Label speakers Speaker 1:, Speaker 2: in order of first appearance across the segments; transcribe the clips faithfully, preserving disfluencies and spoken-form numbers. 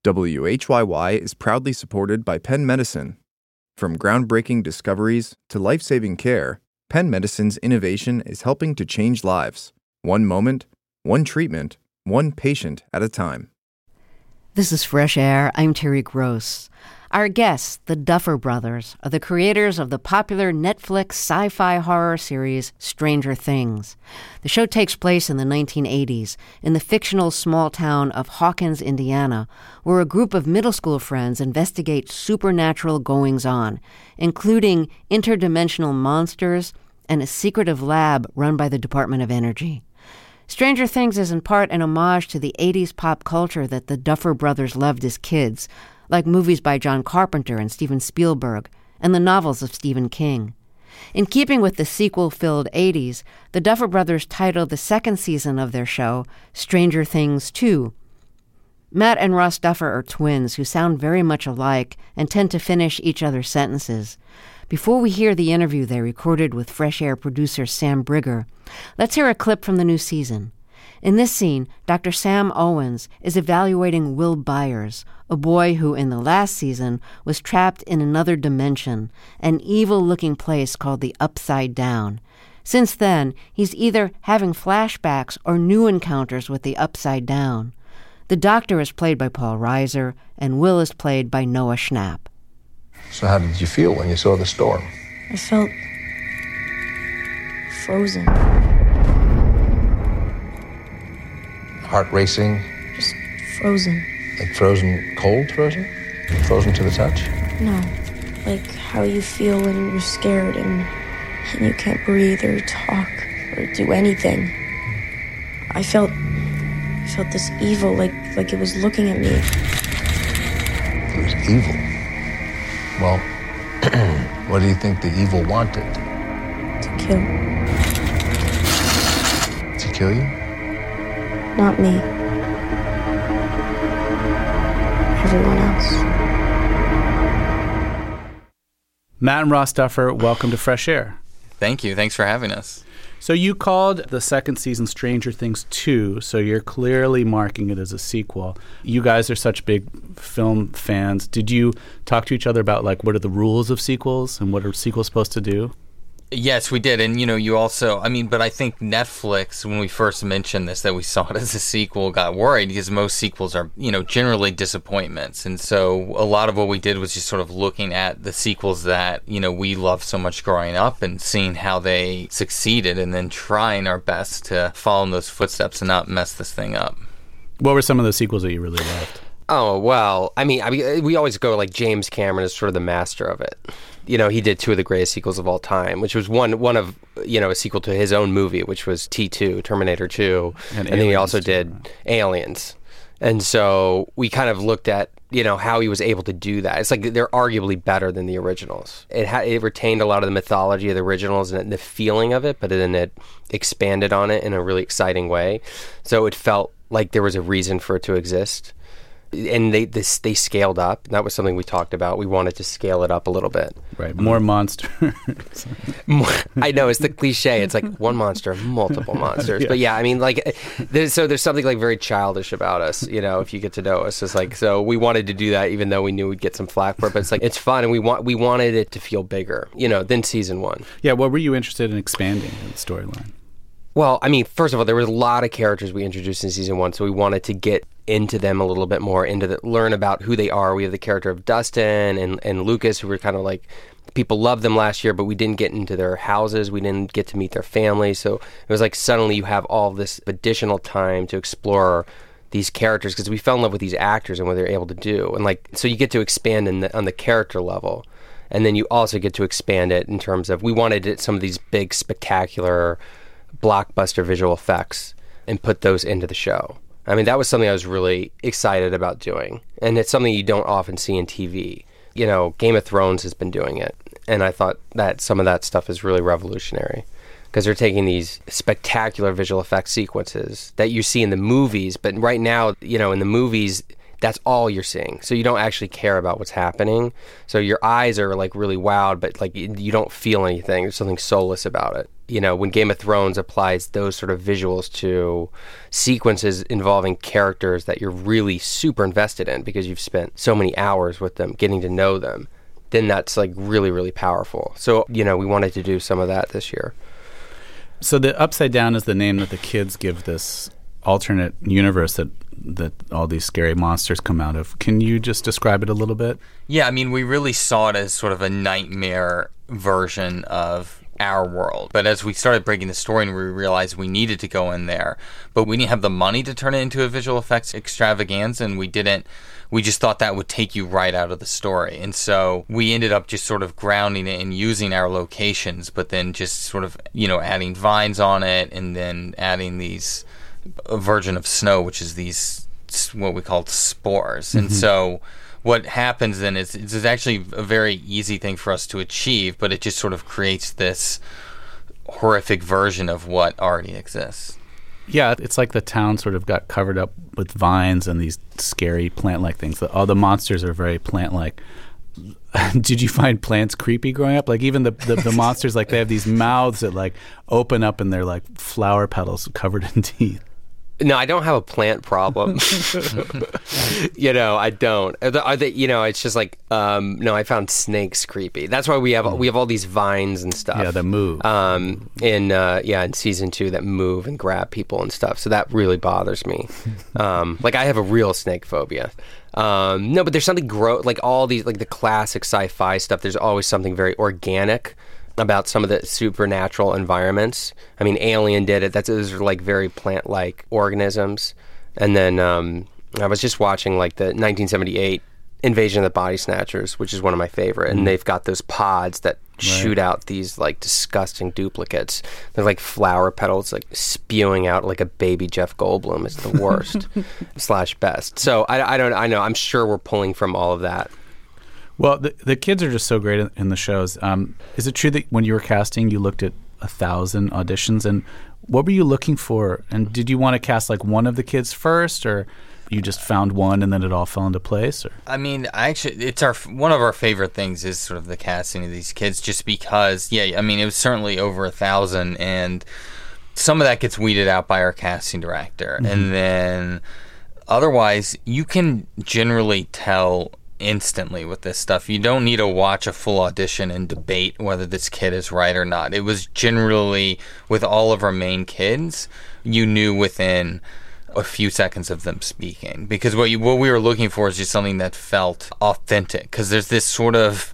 Speaker 1: W H Y Y is proudly supported by Penn Medicine. From groundbreaking discoveries to life-saving care, Penn Medicine's innovation is helping to change lives. One moment, one treatment, one patient at a time.
Speaker 2: This is Fresh Air. I'm Terry Gross. Our guests, the Duffer Brothers, are the creators of the popular Netflix sci-fi horror series Stranger Things. The show takes place in the nineteen eighties in the fictional small town of Hawkins, Indiana, where a group of middle school friends investigate supernatural goings-on, including interdimensional monsters and a secretive lab run by the Department of Energy. Stranger Things is in part an homage to the eighties pop culture that the Duffer Brothers loved as kids, like movies by John Carpenter and Steven Spielberg, and the novels of Stephen King. In keeping with the sequel-filled eighties, the Duffer Brothers titled the second season of their show Stranger Things two. Matt and Ross Duffer are twins who sound very much alike and tend to finish each other's sentences. Before we hear the interview they recorded with Fresh Air producer Sam Brigger, let's hear a clip from the new season. In this scene, Doctor Sam Owens is evaluating Will Byers, a boy who in the last season was trapped in another dimension, an evil-looking place called the Upside Down. Since then, he's either having flashbacks or new encounters with the Upside Down. The doctor is played by Paul Reiser, and Will is played by Noah Schnapp.
Speaker 3: So how did you feel when you saw the storm?
Speaker 4: I felt frozen.
Speaker 3: Heart racing?
Speaker 4: Just frozen.
Speaker 3: Like frozen cold frozen? Frozen to the touch?
Speaker 4: No. Like how you feel when you're scared and, and you can't breathe or talk or do anything. I felt I felt this evil, like like it was looking at me.
Speaker 3: It was evil? Well, what do you think the evil wanted?
Speaker 4: To kill.
Speaker 3: To kill you?
Speaker 4: Not me. Everyone else.
Speaker 5: Matt and Ross Duffer, welcome to Fresh Air.
Speaker 6: Thank you. Thanks for having us.
Speaker 5: So you called the second season Stranger Things two, so you're clearly marking it as a sequel. You guys are such big film fans. Did you talk to each other about, like, what are the rules of sequels and what are sequels supposed to do?
Speaker 6: Yes, we did. And, you know, you also, I mean, but I think Netflix, when we first mentioned this, that we saw it as a sequel, got worried because most sequels are, you know, generally disappointments. And so a lot of what we did was just sort of looking at the sequels that, you know, we loved so much growing up and seeing how they succeeded and then trying our best to follow in those footsteps and not mess this thing up.
Speaker 5: What were some of the sequels that you really loved?
Speaker 7: Oh, well, I mean, I mean, we always go like James Cameron is sort of the master of it. You know, he did two of the greatest sequels of all time, which was one one of, you know, a sequel to his own movie, which was T two, Terminator two. And, and then he also too, did right? Aliens. And so we kind of looked at, you know, how he was able to do that. It's like they're arguably better than the originals. It ha- it retained a lot of the mythology of the originals and the feeling of it, but then it expanded on it in a really exciting way. So it felt like there was a reason for it to exist. And they this, they scaled up. That was something we talked about. We wanted to scale it up a little bit.
Speaker 5: Right, more monsters.
Speaker 7: More, I know, it's the cliche. It's like one monster, multiple monsters. Yeah. But yeah, I mean, like, there's, so there's something like very childish about us, you know, if you get to know us. It's like, so we wanted to do that even though we knew we'd get some flack for it. But it's like, it's fun, and we want we wanted it to feel bigger, you know, than season one.
Speaker 5: Yeah, what were you interested in expanding in the storyline?
Speaker 7: Well, I mean, first of all, there was a lot of characters we introduced in season one, so we wanted to get into them a little bit more, into the, learn about who they are. We have the character of Dustin and, and Lucas, who were kind of like, people loved them last year, but we didn't get into their houses. We didn't get to meet their families. So it was like suddenly you have all this additional time to explore these characters because we fell in love with these actors and what they're able to do. And like, so you get to expand in the, on the character level. And then you also get to expand it in terms of, we wanted it, some of these big, spectacular blockbuster visual effects and put those into the show. I mean, that was something I was really excited about doing. And it's something you don't often see in T V. You know, Game of Thrones has been doing it. And I thought that some of that stuff is really revolutionary because they're taking these spectacular visual effects sequences that you see in the movies. But right now, you know, in the movies, that's all you're seeing. So you don't actually care about what's happening. So your eyes are like really wowed, but like you don't feel anything. There's something soulless about it. You know, when Game of Thrones applies those sort of visuals to sequences involving characters that you're really super invested in because you've spent so many hours with them, getting to know them, then that's like really, really powerful. So, you know, we wanted to do some of that this year.
Speaker 5: So the Upside Down is the name that the kids give this alternate universe that that all these scary monsters come out of. Can you just describe it a little bit?
Speaker 6: Yeah, I mean, we really saw it as sort of a nightmare version of our world. But as we started breaking the story and we realized we needed to go in there, but we didn't have the money to turn it into a visual effects extravaganza, and we didn't, we just thought that would take you right out of the story. And so we ended up just sort of grounding it and using our locations, but then just sort of, you know, adding vines on it and then adding these, a version of snow, which is these, what we call spores. Mm-hmm. And so what happens then is it's actually a very easy thing for us to achieve, but it just sort of creates this horrific version of what already exists.
Speaker 5: Yeah, it's like the town sort of got covered up with vines and these scary plant-like things. All the monsters are very plant-like. Did you find plants creepy growing up? Like even the, the, the monsters, like they have these mouths that like open up and they're like flower petals covered in teeth.
Speaker 7: No, I don't have a plant problem. You know, I don't. Are they, are they, you know, it's just like, um, no, I found snakes creepy. That's why we have we have all these vines and stuff.
Speaker 5: Yeah, that move.
Speaker 7: Um, in uh, yeah, in season two, that move and grab people and stuff. So that really bothers me. Um, like I have a real snake phobia. Um, no, but there's something gro- like all these like the classic sci-fi stuff. There's always something very organic about some of the supernatural environments. I mean, Alien did it. That's those are like very plant-like organisms. And then um, I was just watching like the nineteen seventy-eight Invasion of the Body Snatchers, which is one of my favorite. And mm. they've got those pods that right. shoot out these like disgusting duplicates. They're like flower petals, like spewing out like a baby Jeff Goldblum. It's the worst slash best. So I, I don't. I know. I'm sure we're pulling from all of that.
Speaker 5: Well, the the kids are just so great in, in the shows. Um, is it true that when you were casting, you looked at a thousand auditions, and what were you looking for? And did you want to cast like one of the kids first, or you just found one and then it all fell into place? Or?
Speaker 6: I mean, I actually, it's our one of our favorite things is sort of the casting of these kids, just because. Yeah, I mean, it was certainly over a thousand, and some of that gets weeded out by our casting director, mm-hmm. and then otherwise, you can generally tell instantly with this stuff. You don't need to watch a full audition and debate whether this kid is right or not. It was generally, with all of our main kids, you knew within a few seconds of them speaking, because what you what we were looking for is just something that felt authentic, because there's this sort of,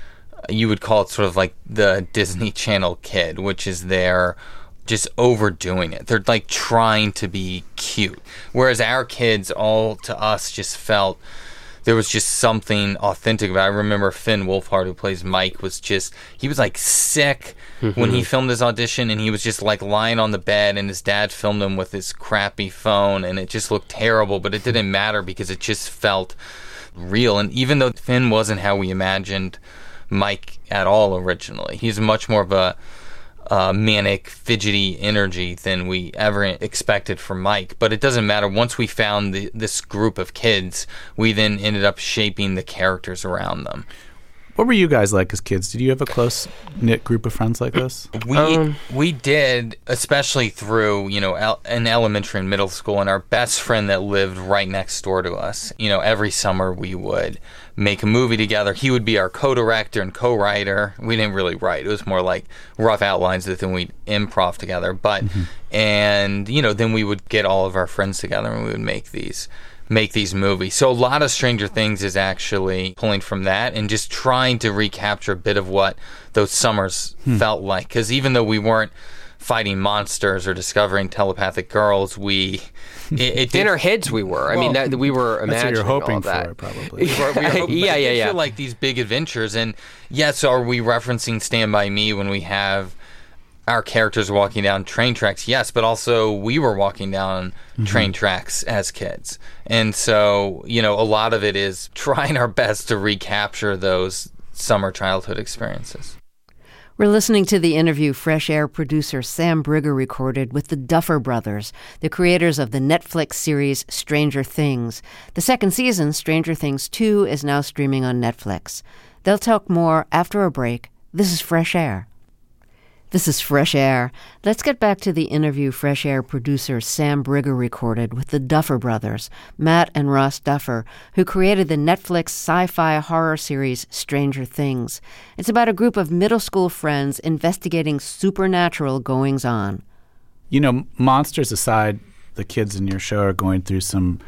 Speaker 6: you would call it sort of like the Disney Channel kid, which is there just overdoing it. They're like trying to be cute, whereas our kids, all to us, just felt there was just something authentic about it. I remember Finn Wolfhard, who plays Mike, was just, he was like sick mm-hmm. when he filmed his audition, and he was just like lying on the bed, and his dad filmed him with his crappy phone, and it just looked terrible, but it didn't matter because it just felt real. And even though Finn wasn't how we imagined Mike at all originally, he's much more of a Uh, manic, fidgety energy than we ever expected from Mike. But it doesn't matter. Once we found the, this group of kids, we then ended up shaping the characters around them.
Speaker 5: What were you guys like as kids? Did you have a close-knit group of friends like this?
Speaker 6: We um, we did, especially through, you know, el- in elementary and middle school, and our best friend that lived right next door to us. You know, every summer we would make a movie together. He would be our co-director and co-writer. We didn't really write. It was more like rough outlines that then we'd improv together. But, mm-hmm. and, you know, then we would get all of our friends together and we would make these make these movies. So a lot of Stranger Things is actually pulling from that and just trying to recapture a bit of what those summers hmm. felt like. Because even though we weren't fighting monsters or discovering telepathic girls, we it, it did,
Speaker 7: in our heads we were. I well, mean, that, we were imagining
Speaker 5: that's what you're hoping
Speaker 7: all that.
Speaker 5: for, probably.
Speaker 6: we were, we were hoping,
Speaker 7: yeah, yeah, yeah.
Speaker 6: Feel like these big adventures, and yes, are we referencing Stand By Me when we have our characters walking down train tracks? Yes, but also we were walking down mm-hmm. train tracks as kids. And so, you know, a lot of it is trying our best to recapture those summer childhood experiences.
Speaker 2: We're listening to the interview Fresh Air producer Sam Briger recorded with the Duffer Brothers, the creators of the Netflix series Stranger Things. The second season, Stranger Things two, is now streaming on Netflix. They'll talk more after a break. This is Fresh Air. This is Fresh Air. Let's get back to the interview Fresh Air producer Sam Briger recorded with the Duffer Brothers, Matt and Ross Duffer, who created the Netflix sci-fi horror series Stranger Things. It's about a group of middle school friends investigating supernatural goings-on.
Speaker 5: You know, monsters aside, the kids in your show are going through some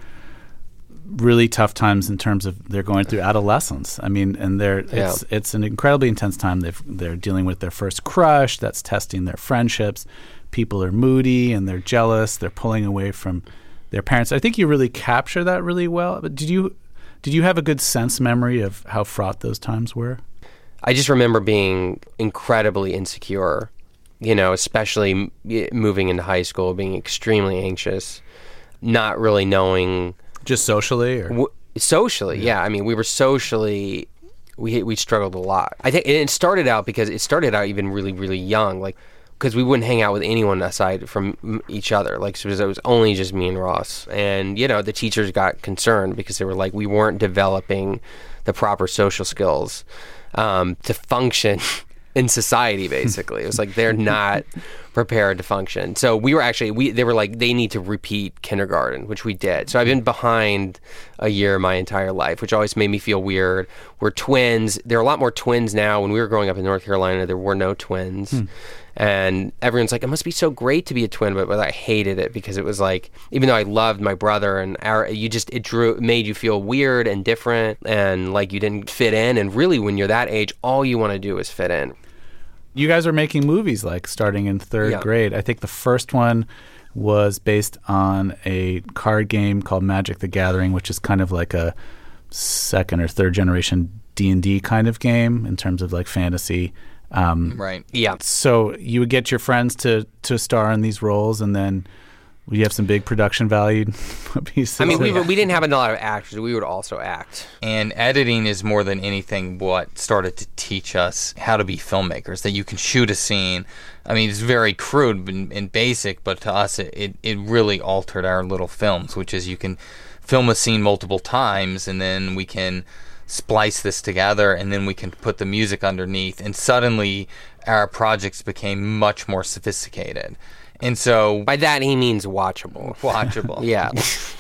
Speaker 5: really tough times in terms of they're going through adolescence. I mean, and they're
Speaker 7: Yeah.
Speaker 5: it's it's an incredibly intense time. They've they're dealing with their first crush that's testing their friendships. People are moody and they're jealous. They're pulling away from their parents. I think you really capture that really well. But did you did you have a good sense memory of how fraught those times were?
Speaker 7: I just remember being incredibly insecure, you know, especially m- moving into high school, being extremely anxious, not really knowing.
Speaker 5: Just socially, or
Speaker 7: W- socially, yeah. I mean, we were socially, we we struggled a lot. I think and it started out because it started out even really, really young, like because we wouldn't hang out with anyone aside from m- each other. Like so it, was, it was only just me and Ross, and you know, the teachers got concerned because they were like, we weren't developing the proper social skills um, to function in society. Basically, it was like they're not prepared to function. So we were actually we they were like they need to repeat kindergarten, which we did. So I've been behind a year my entire life, which always made me feel weird. We're twins. There are a lot more twins now. When we were growing up in North Carolina, there were no twins. Hmm. And everyone's like, it must be so great to be a twin, but, but I hated it because it was like, even though I loved my brother and our, you just, it drew, it made you feel weird and different and like you didn't fit in. And really when you're that age, all you want to do is fit in.
Speaker 5: You guys are making movies like starting in third
Speaker 7: Yeah.
Speaker 5: grade. I think the first one was based on a card game called Magic the Gathering, which is kind of like a second or third generation D and D kind of game in terms of like fantasy. Um,
Speaker 6: Right.
Speaker 7: Yeah.
Speaker 5: so you would get your friends to, to star in these roles, and then you have some big production value pieces.
Speaker 7: I mean, we, we didn't have a lot of actors. We would also act.
Speaker 6: And editing is more than anything what started to teach us how to be filmmakers, that you can shoot a scene. I mean, it's very crude and, and basic, but to us it, it, it really altered our little films, which is you can film a scene multiple times and then we can splice this together and then we can put the music underneath, and suddenly our projects became much more sophisticated. And so
Speaker 7: By that, he means watchable.
Speaker 6: watchable.
Speaker 7: Yeah.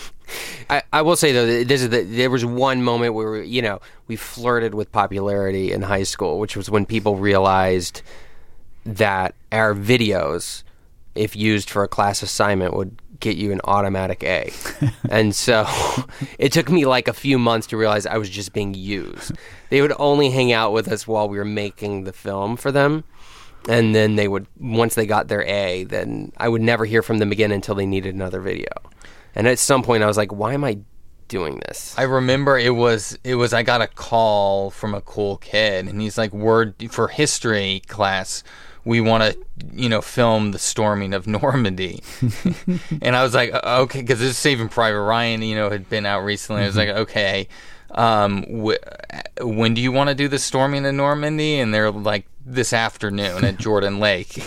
Speaker 7: I, I will say, though, that this is the, there was one moment where, we, you know, we flirted with popularity in high school, which was when people realized that our videos, if used for a class assignment, would get you an automatic A. And so it took me like a few months to realize I was just being used. They would only hang out with us while we were making the film for them. And then they would, once they got their A, then I would never hear from them again until they needed another video. And at some point I was like, why am I doing this?
Speaker 6: I remember it was it was I got a call from a cool kid, and he's like, "We're for history class, we want to, you know, film the storming of Normandy." And I was like, "Okay," because this is Saving Private Ryan, you know, had been out recently. I was like, "Okay, um, wh- when do you want to do the storming of Normandy?" And they're like, "This afternoon at Jordan Lake."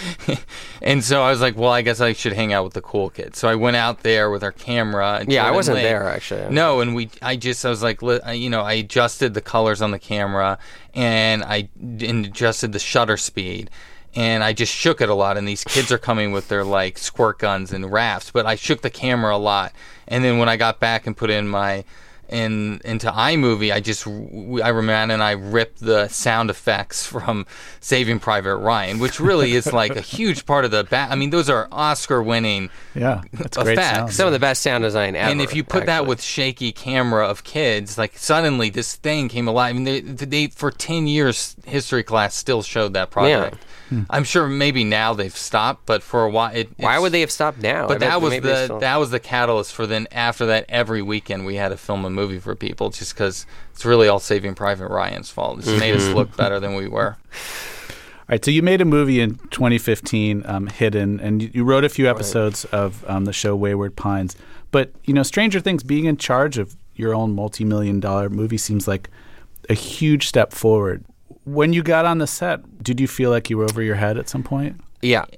Speaker 6: And so I was like, well, I guess I should hang out with the cool kids. So I went out there with our camera. At
Speaker 7: yeah,
Speaker 6: Jordan
Speaker 7: I wasn't
Speaker 6: Lake.
Speaker 7: there, actually.
Speaker 6: No, and we, I just, I was like, li- I- you know, I adjusted the colors on the camera, and I d- and adjusted the shutter speed, and I just shook it a lot. And these kids are coming with their like squirt guns and rafts, but I shook the camera a lot. And then when I got back and put in my in into iMovie, I just I remember and I ripped the sound effects from Saving Private Ryan, which really is like a huge part of the ba- I mean, those are Oscar-winning
Speaker 5: Yeah, that's great
Speaker 6: effects.
Speaker 5: sound.
Speaker 7: Some of the best sound design ever.
Speaker 6: And if you put that
Speaker 7: actually.
Speaker 6: with shaky camera of kids, like suddenly this thing came alive. I mean, they, they for ten years, history class still showed that project.
Speaker 5: Hmm.
Speaker 6: I'm sure maybe now they've stopped, but for a while, it,
Speaker 7: Why
Speaker 6: it's-
Speaker 7: would they have stopped now? I
Speaker 6: But
Speaker 7: bet
Speaker 6: that was
Speaker 7: maybe they
Speaker 6: the
Speaker 7: still-
Speaker 6: that was the catalyst for then. After that, every weekend we had to film a movie for people, just because it's really all Saving Private Ryan's fault. It's made us look better than we were.
Speaker 5: All right, so you made a movie in twenty fifteen, um, Hidden, and you, you wrote a few episodes of um, the show Wayward Pines. But, you know, Stranger Things, being in charge of your own multi-million dollar movie seems like a huge step forward. When you got on the set, did you feel like you were over your head at some point?
Speaker 7: Yeah.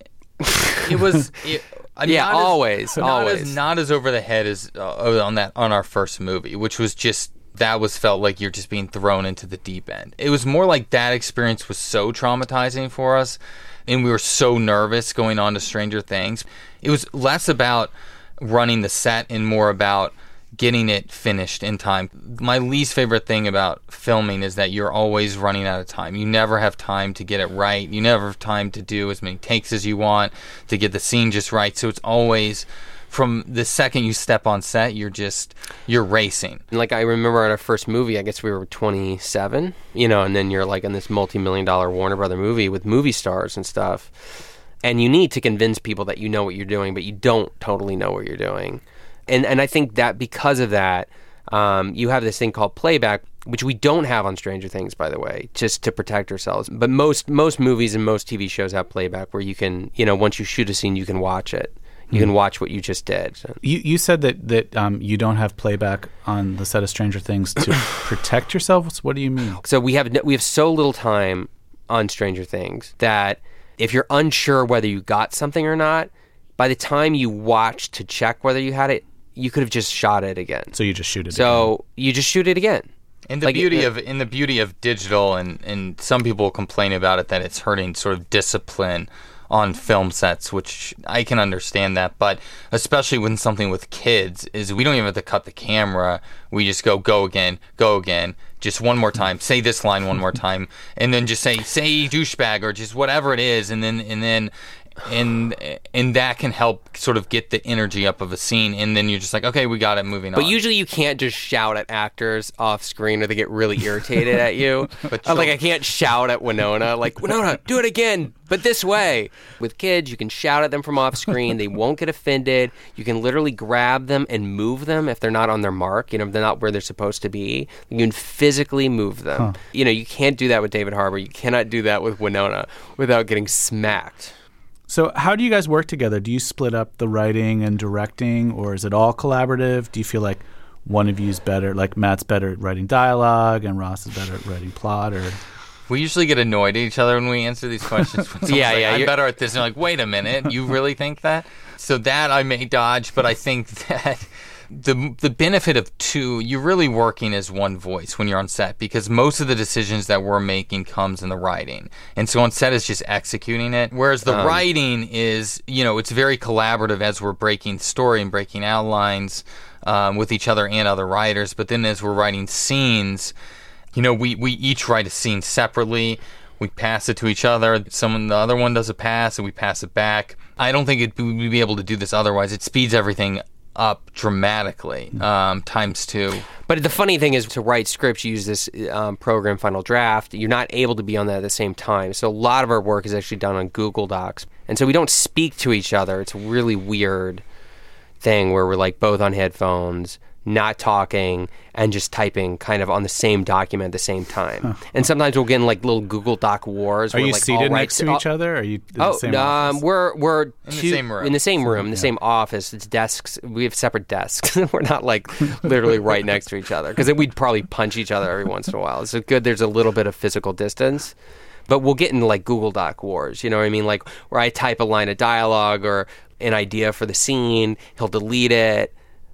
Speaker 6: It was... It, I mean,
Speaker 7: yeah,
Speaker 6: not
Speaker 7: always,
Speaker 6: as, not
Speaker 7: always.
Speaker 6: As, not as over the head as uh, on that on our first movie, which was just... That was felt like you're just being thrown into the deep end. It was more like that experience was so traumatizing for us, and we were so nervous going on to Stranger Things. It was less about running the set and more about getting it finished in time. My least favorite thing about filming is that you're always running out of time. You never have time to get it right. You never have time to do as many takes as you want, to get the scene just right. So it's always... From the second you step on set, you're just, you're racing.
Speaker 7: Like, I remember in our first movie, I guess we were twenty-seven, you know, and then you're like in this multi-million dollar Warner Brother movie with movie stars and stuff. And you need to convince people that you know what you're doing, but you don't totally know what you're doing. And and I think that because of that, um, you have this thing called playback, which we don't have on Stranger Things, by the way, just to protect ourselves. But most most movies and most T V shows have playback where you can, you know, once you shoot a scene, you can watch it. You can watch what you just did. So.
Speaker 5: You you said that that um, you don't have playback on the set of Stranger Things to protect yourselves. What do you mean?
Speaker 7: So we have we have so little time on Stranger Things that if you're unsure whether you got something or not, by the time you watch to check whether you had it, you could have just shot it again.
Speaker 5: So you just shoot it.
Speaker 7: So
Speaker 5: again.
Speaker 7: you just shoot it again.
Speaker 6: And the
Speaker 7: like
Speaker 6: beauty
Speaker 7: it,
Speaker 6: of in the beauty of digital, and, and some people complain about it that it's hurting sort of discipline on film sets, which I can understand that, but especially when something with kids is we don't even have to cut the camera. We just go, go again, go again, just one more time, say this line one more time, and then just say, say douchebag or just whatever it is, and then and then and and that can help sort of get the energy up of a scene, and then you're just like, okay, we got it, moving
Speaker 7: but
Speaker 6: on.
Speaker 7: But usually you can't just shout at actors off screen or they get really irritated at you. But uh, like I can't shout at Winona, like, Winona, do it again, but this way. With kids, you can shout at them from off screen. They won't get offended. You can literally grab them and move them if they're not on their mark, you know, if they're not where they're supposed to be. You can physically move them. Huh. You know, you can't do that with David Harbour. You cannot do that with Winona without getting smacked.
Speaker 5: So how do you guys work together? Do you split up the writing and directing, or is it all collaborative? Do you feel like one of you is better, like Matt's better at writing dialogue and Ross is better at writing plot? Or
Speaker 6: we usually get annoyed at each other when we answer these questions. When
Speaker 7: yeah,
Speaker 6: like,
Speaker 7: yeah,
Speaker 6: I'm
Speaker 7: you're...
Speaker 6: better at this. And you're like, wait a minute, you really think that? So that I may dodge, but I think that the the benefit of two, you're really working as one voice when you're on set, because most of the decisions that we're making comes in the writing, and so on set is just executing it, whereas the um, writing is, you know, it's very collaborative as we're breaking story and breaking outlines um, with each other and other writers. But then as we're writing scenes, you know, we we each write a scene separately. We pass it to each other. Someone, the other one does a pass, and we pass it back. I don't think it, we'd be able to do this otherwise. It speeds everything up dramatically, um, times two.
Speaker 7: But the funny thing is, to write scripts, you use this um, program, Final Draft. You're not able to be on that at the same time. So a lot of our work is actually done on Google Docs. And so we don't speak to each other. It's a really weird thing where we're like both on headphones, not talking, and just typing kind of on the same document at the same time. Huh. And sometimes we'll get in like little Google Doc wars.
Speaker 5: Are
Speaker 7: where,
Speaker 5: you
Speaker 7: like,
Speaker 5: seated
Speaker 7: right
Speaker 5: next to
Speaker 7: to,
Speaker 5: each other? Or are you in
Speaker 7: oh,
Speaker 5: the same
Speaker 7: um,
Speaker 5: office?
Speaker 7: we're we're
Speaker 6: in
Speaker 7: two,
Speaker 6: the same room.
Speaker 7: In the same room, in the
Speaker 5: yeah.
Speaker 7: same office. It's desks. We have separate desks. We're not like literally right next to each other, because then we'd probably punch each other every once in a while. It's so good there's a little bit of physical distance. But we'll get into like Google Doc wars, you know what I mean? Like where I type a line of dialogue or an idea for the scene, he'll delete it.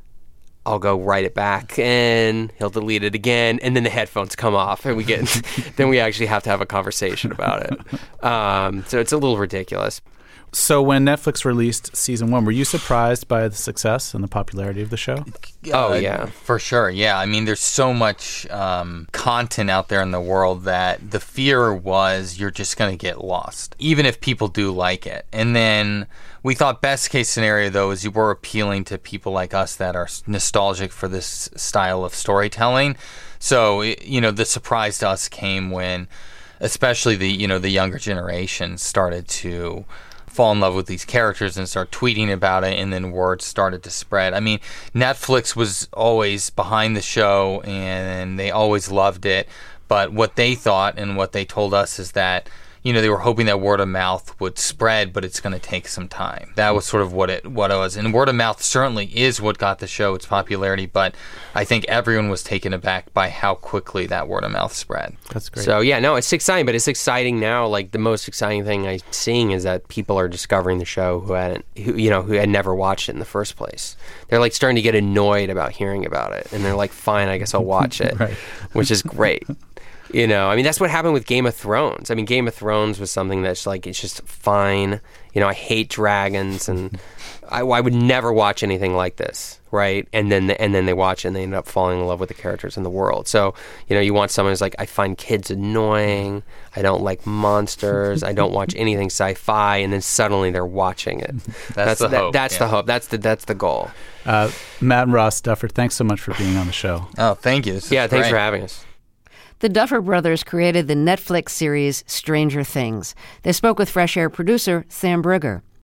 Speaker 7: I'll go write it back in, he'll delete it again, and then the headphones come off, and we get, then we actually have to have a conversation about it. Um, so it's a little ridiculous.
Speaker 5: So when Netflix released season one, were you surprised by the success and the popularity of the show?
Speaker 7: Oh,
Speaker 6: Uh,
Speaker 7: yeah.
Speaker 6: For sure, yeah. I mean, there's so much um, content out there in the world that the fear was you're just going to get lost, even if people do like it. And then we thought best case scenario, though, is you were appealing to people like us that are nostalgic for this style of storytelling. So, you know, the surprise to us came when especially the, you know, the younger generation started to fall in love with these characters and start tweeting about it, and then word started to spread. I mean, Netflix was always behind the show and they always loved it, but what they thought and what they told us is that, you know, they were hoping that word of mouth would spread, but it's going to take some time. That was sort of what it what it was. And word of mouth certainly is what got the show its popularity, but I think everyone was taken aback by how quickly that word of mouth spread.
Speaker 5: That's great.
Speaker 7: So yeah, no, it's exciting, but it's exciting now. Like the most exciting thing I'm seeing is that people are discovering the show who hadn't, who you know, who had never watched it in the first place. They're like starting to get annoyed about hearing about it, and they're like, "Fine, I guess I'll watch it,"
Speaker 5: Right.
Speaker 7: which is great. You know, I mean, that's what happened with Game of Thrones. I mean, Game of Thrones was something that's like, it's just fine. You know, I hate dragons, and I, I would never watch anything like this, right? And then and then they watch it, and they end up falling in love with the characters in the world. So, you know, you want someone who's like, I find kids annoying, I don't like monsters, I don't watch anything sci-fi, and then suddenly they're watching it.
Speaker 6: That's,
Speaker 7: That's
Speaker 6: the
Speaker 7: that,
Speaker 6: hope.
Speaker 7: That's
Speaker 6: yeah.
Speaker 7: the hope. That's the that's the goal.
Speaker 5: Uh, Matt and Ross Duffer, thanks so much for being on the show.
Speaker 6: Oh, thank you. This is
Speaker 7: Yeah, thanks
Speaker 6: great.
Speaker 7: for having us.
Speaker 2: The Duffer Brothers created the Netflix series Stranger Things. They spoke with Fresh Air producer Sam Brugger.